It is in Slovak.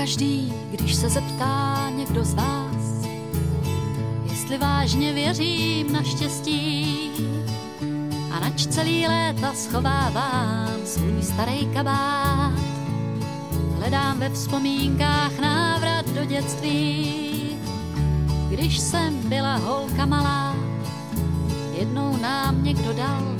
Pokaždý, když se zeptá někdo z vás, jestli vážně věřím na štěstí, a nač celý léta schovávám svůj starý kabát, hledám ve vzpomínkách návrat do dětství. Když jsem byla holka malá, jednou nám někdo dal